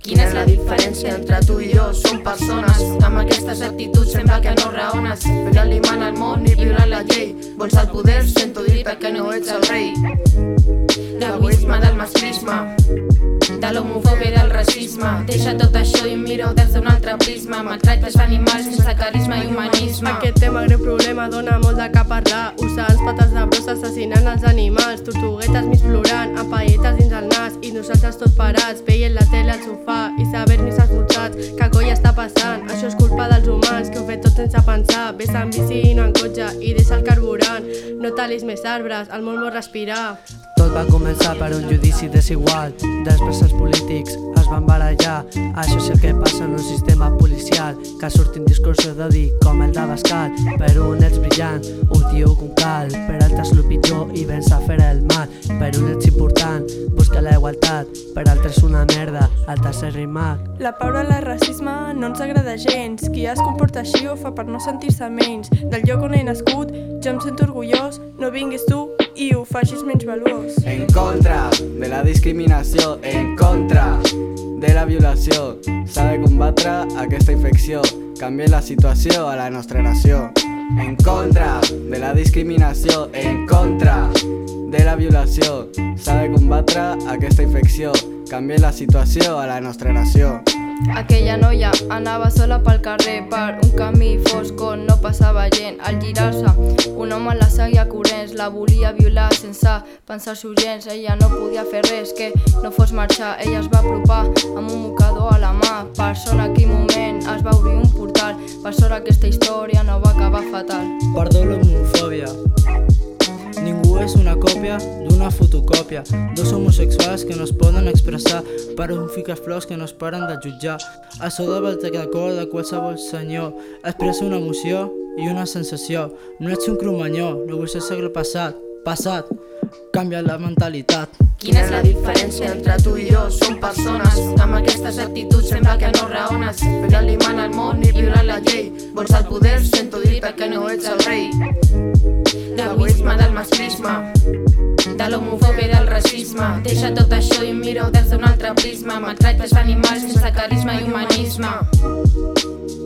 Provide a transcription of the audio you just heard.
Quina és la diferència entre tu i jo? Som persones amb aquestes actituds, sembla que no raones. Fent-li man al món i violant la llei. Vols el poder? Sento dir perquè no ets el rei. L'egoisme del masclisme, de l'homofòbia i del racisme. Deixa tot això i mira-ho des d'un altre prisma. Maltractes animals sense carisma i humanisme. Aquest tema, greu problema, dona molt de què parlar. Ossants, pates de brossa, assassinant els animals. Tortuguetes mig plorant, amb paelletes dins el nas. I nosaltres tots parats, veient la tele al sofà i saber ni esmorzats. Què coi està passant? Això és culpa dels humans, que ho fet tot sense pensar. Ves en bici i no en cotxe i deixa el carburant. No talis més arbres, el món vol respirar. Tot va començar per un judici desigual. Després els polítics es van barallar. Això és el que passa en un sistema policial, que surtin discursos d'odi com el d'Abascal. Per un ets brillant, útil com cal, per altres lo pitjor i vens a fer el mal. Per un ets important, busca la igualtat, per altres una merda, al tercer rimac. La paraula racisme no ens agrada gens. Qui es comporta així ho fa per no sentir-se menys. Del lloc on he nascut, jo em sento orgullós. No vinguis tu i ho facis menys valuós. En contra de la discriminació, en contra de la violació. S'ha de combatre aquesta infecció, canvia la situació a la nostra nació. En contra de la discriminació, en contra de la violació. S'ha de combatre aquesta infecció, canvia la situació a la nostra nació. Aquella noia anava sola pel carrer per un camí fosc on no passava gent. Al girar-se, un home la seguia corrents, la volia violar sense pensar-s'ho gens. Ella no podia fer res que no fos marxar. Ella es va apropar amb un mocador a la mà. Per sort en aquell moment es va obrir un portal. Per sort aquesta història no va acabar fatal. Perdó l'homofòbia. Ningú és una còpia d'una fotocòpia. Dos homosexuals que no es poden expressar per un ficaflors que no es paren de jutjar. Açò de volta de cor de qualsevol senyor expressa una emoció i una sensació. No ets un cromanyó, no vull ser segle passat. Passat, canvia la mentalitat. Quina és la diferència entre tu i jo? Som persones amb aquestes actituds, sembla que no raones. Fent-li man al món i violant la llei. Vols el poder? Sento dir perquè no ets el rei. L'egoisme del masclisme, de l'homofòbia i del racisme. Deixa tot això i mira-ho des d'un altre prisma. Maltractes animals sense carisma i humanisme.